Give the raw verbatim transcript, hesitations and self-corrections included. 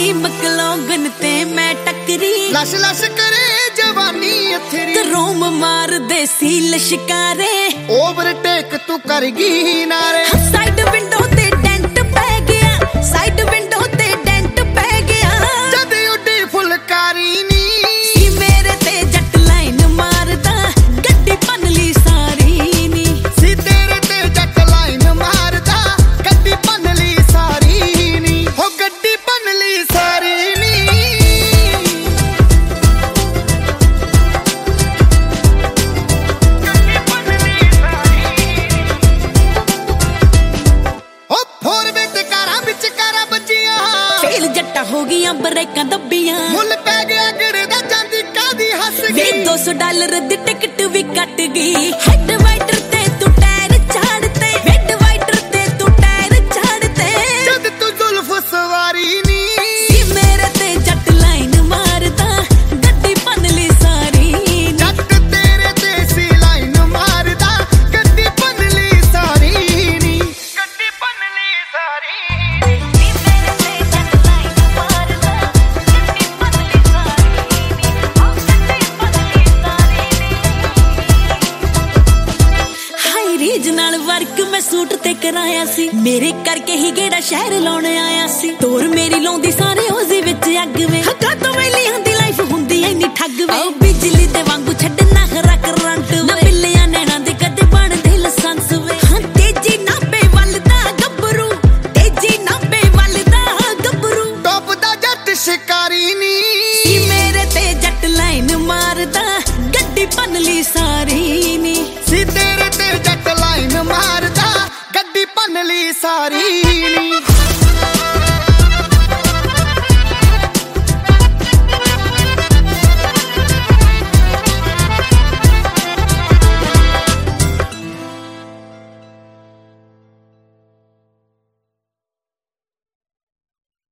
सी मकलोगन ते मैं टकरी lush lush करे जवानी अथरी रोम मार दे सी लश्कारे ओवरटेक तू करगी नारे साइड विंडो ते डेंट पै गया साइड विंडो ते डेंट पै गया जद उड्डी फुलकारी नी मेरे ते जट लाइन मारदा गड्डी पनली सारी नी सी तेरे ते जट लाइन मारदा गड्डी पनली सारी नी हो गड्डी पनली सारी नी ओ फोर विच कारा विच कारा बजिया फेल जट्टा हो गया ब्रेकां दब्बियां मुल पै गया गिड़े दा जांदी कादी हस वे गई दो सौ डॉलर दी टिकट भी कट गई हेड वाइटर ते तू टायर झाड़ते हेड वाइटर ते तू टायर झाड़ते जद तू जुल्फ सवारी नी सी मेरे ते जट लाइन मारदा गड्डी पनली सारी नी जट तेरे ते सी लाइन मारदा गड्डी पनली सारी नी गड्डी पनली सारी सी मेरे ते जट लाइन मारदा गड्डी पनली सारी नी ओ गड्डी पनली सारी नी हाई रीजनल वर्क मैं सूट ते कराया सी मेरे करके ही गेड़ा शहर लाउण आया सी तोर मेरी लाउंदी सारे ओजी विच अग वे हक्का तो वेली हंदी लाइफ हुंदी ऐनी ठग वे ओ बिजली दे वांगू छड्डना खरा करंट ना बिल्लियां नैना दे कदे बनदे लसंस वे हां तेजी नापे वलदा गब्बरू तेजी नापे वलदा गब्बरू टॉप दा जट शिकारी नी सी मेरे ते जट लाइन मारदा गड्डी पनली सारी नी सी तेरे ते जट लाइन मारदा गड्डी पनली सारी नी